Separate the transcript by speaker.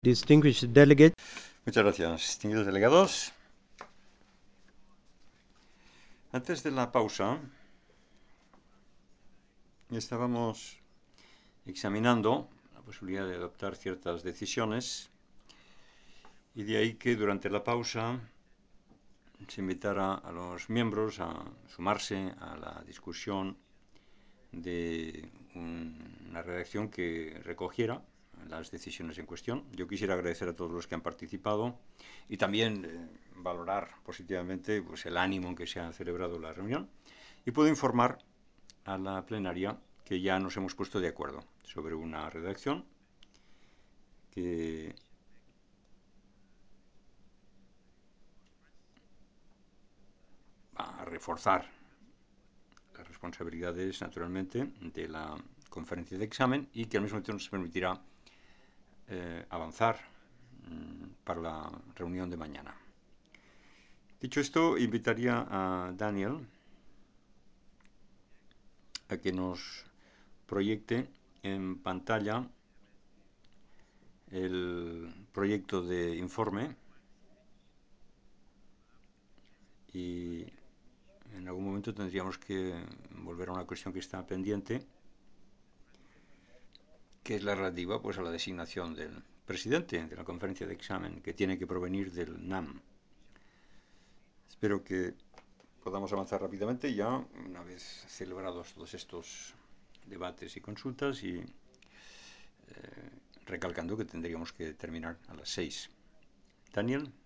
Speaker 1: Distinguished delegate.
Speaker 2: Muchas gracias, distinguidos delegados. Antes de la pausa, estábamos examinando la posibilidad de adoptar ciertas decisiones y de ahí que durante la pausa se invitara a los miembros a sumarse a la discusión de una redacción que recogiera las decisiones en cuestión. Yo quisiera agradecer a todos los que han participado y también valorar positivamente pues, el ánimo en que se ha celebrado la reunión. Y puedo informar a la plenaria que ya nos hemos puesto de acuerdo sobre una redacción que va a reforzar las responsabilidades, naturalmente, de la conferencia de examen y que al mismo tiempo nos permitirá avanzar para la reunión de mañana. Dicho esto, invitaría a Daniel a que nos proyecte en pantalla el proyecto de informe y en algún momento tendríamos que volver a una cuestión que está pendiente, que es la relativa pues, a la designación del presidente de la conferencia de examen, que tiene que provenir del NAM. Espero que podamos avanzar rápidamente ya, una vez celebrados todos estos debates y consultas y recalcando que tendríamos que terminar a las 6. Daniel.